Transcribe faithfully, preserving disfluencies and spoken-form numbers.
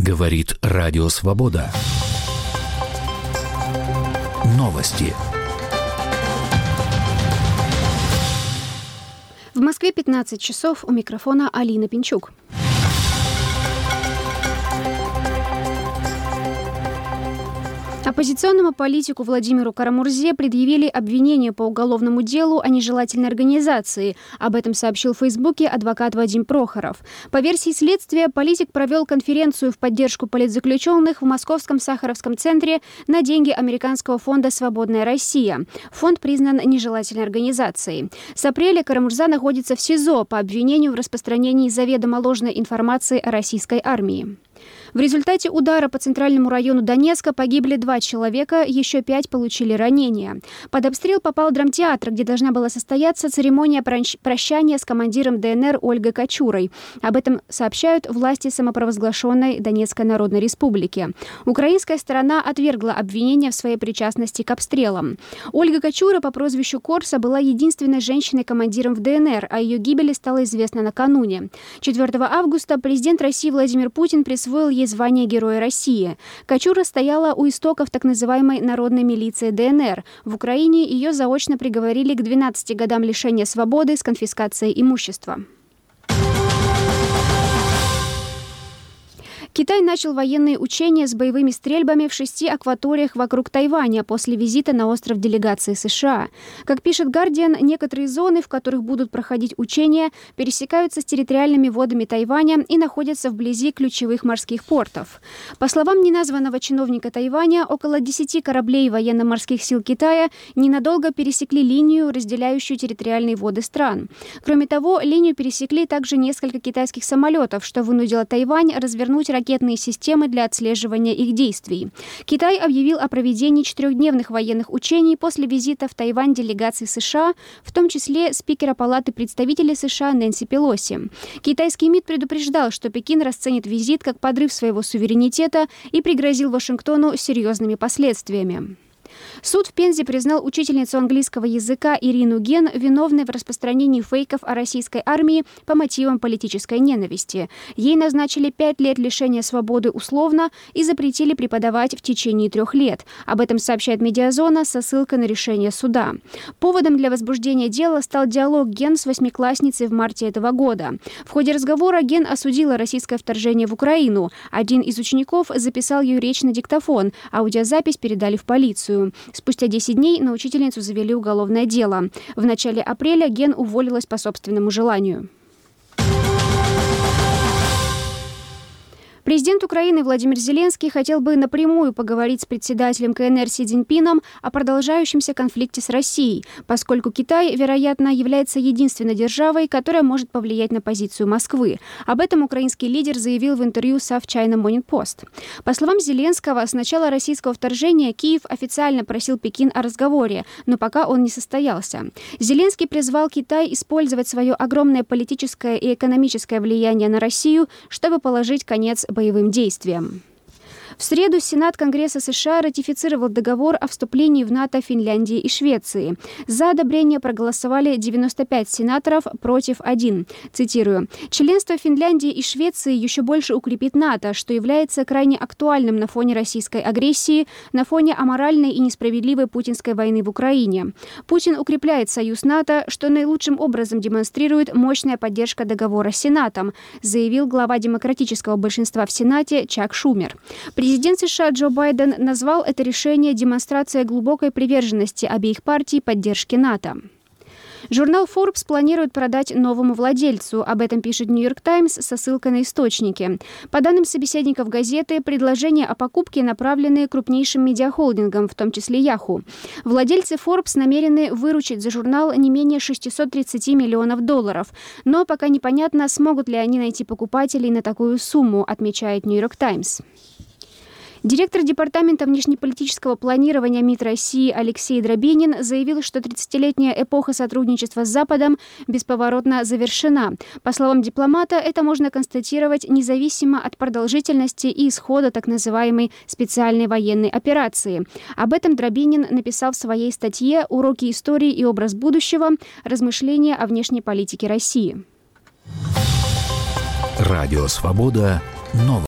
Говорит Радио Свобода. Новости. В Москве пятнадцать часов, у микрофона Алина Пинчук. Оппозиционному политику Владимиру Карамурзе предъявили обвинение по уголовному делу о нежелательной организации. Об этом сообщил в Фейсбуке адвокат Вадим Прохоров. По версии следствия, политик провел конференцию в поддержку политзаключенных в Московском Сахаровском центре на деньги американского фонда «Свободная Россия». Фонд признан нежелательной организацией. С апреля Карамурза находится в СИЗО по обвинению в распространении заведомо ложной информации о российской армии. В результате удара по центральному району Донецка погибли два человека, еще пять получили ранения. Под обстрел попал драмтеатр, где должна была состояться церемония прощания с командиром ДНР Ольгой Качурой. Об этом сообщают власти самопровозглашенной Донецкой Народной Республики. Украинская сторона отвергла обвинения в своей причастности к обстрелам. Ольга Качура по прозвищу Корса была единственной женщиной-командиром в ДНР, о ее гибели стало известно накануне. четвёртого августа президент России Владимир Путин присвоил ей звание Героя России. Качура стояла у истоков так называемой народной милиции ДНР. В Украине ее заочно приговорили к двенадцати годам лишения свободы с конфискацией имущества. Китай начал военные учения с боевыми стрельбами в шести акваториях вокруг Тайваня после визита на остров делегации США. Как пишет «Гардиан», некоторые зоны, в которых будут проходить учения, пересекаются с территориальными водами Тайваня и находятся вблизи ключевых морских портов. По словам неназванного чиновника Тайваня, около десяти кораблей военно-морских сил Китая ненадолго пересекли линию, разделяющую территориальные воды стран. Кроме того, линию пересекли также несколько китайских самолетов, что вынудило Тайвань развернуть ракеты ракетные системы для отслеживания их действий. Китай объявил о проведении четырехдневных военных учений после визита в Тайвань делегации США, в том числе спикера Палаты представителей США Нэнси Пелоси. Китайский МИД предупреждал, что Пекин расценит визит как подрыв своего суверенитета и пригрозил Вашингтону серьезными последствиями. Суд в Пензе признал учительницу английского языка Ирину Ген виновной в распространении фейков о российской армии по мотивам политической ненависти. Ей назначили пять лет лишения свободы условно и запретили преподавать в течение трех лет. Об этом сообщает «Медиазона» со ссылкой на решение суда. Поводом для возбуждения дела стал диалог Ген с восьмиклассницей в марте этого года. В ходе разговора Ген осудила российское вторжение в Украину. Один из учеников записал ее речь на диктофон, аудиозапись передали в полицию. Спустя десять дней на учительницу завели уголовное дело. В начале апреля Ген уволилась по собственному желанию. Президент Украины Владимир Зеленский хотел бы напрямую поговорить с председателем КНР Си Цзиньпином о продолжающемся конфликте с Россией, поскольку Китай, вероятно, является единственной державой, которая может повлиять на позицию Москвы. Об этом украинский лидер заявил в интервью South China Morning Post. По словам Зеленского, с начала российского вторжения Киев официально просил Пекин о разговоре, но пока он не состоялся. Зеленский призвал Китай использовать свое огромное политическое и экономическое влияние на Россию, чтобы положить конец боевым действиям. В среду Сенат Конгресса США ратифицировал договор о вступлении в НАТО Финляндии и Швеции. За одобрение проголосовали девяносто пять сенаторов против один. Цитирую. «Членство Финляндии и Швеции еще больше укрепит НАТО, что является крайне актуальным на фоне российской агрессии, на фоне аморальной и несправедливой путинской войны в Украине. Путин укрепляет союз НАТО, что наилучшим образом демонстрирует мощная поддержка договора с Сенатом», заявил глава демократического большинства в Сенате Чак Шумер. Президент США Джо Байден назвал это решение демонстрацией глубокой приверженности обеих партий поддержке НАТО. Журнал Forbes планирует продать новому владельцу. Об этом пишет «Нью-Йорк Таймс» со ссылкой на источники. По данным собеседников газеты, предложения о покупке направлены крупнейшим медиахолдингам, в том числе Yahoo. Владельцы Forbes намерены выручить за журнал не менее шестьсот тридцать миллионов долларов. Но пока непонятно, смогут ли они найти покупателей на такую сумму, отмечает «Нью-Йорк Таймс». Директор Департамента внешнеполитического планирования МИД России Алексей Дробинин заявил, что тридцатилетняя эпоха сотрудничества с Западом бесповоротно завершена. По словам дипломата, это можно констатировать независимо от продолжительности и исхода так называемой специальной военной операции. Об этом Дробинин написал в своей статье «Уроки истории и образ будущего. Размышления о внешней политике России». Радио Свобода. Новости.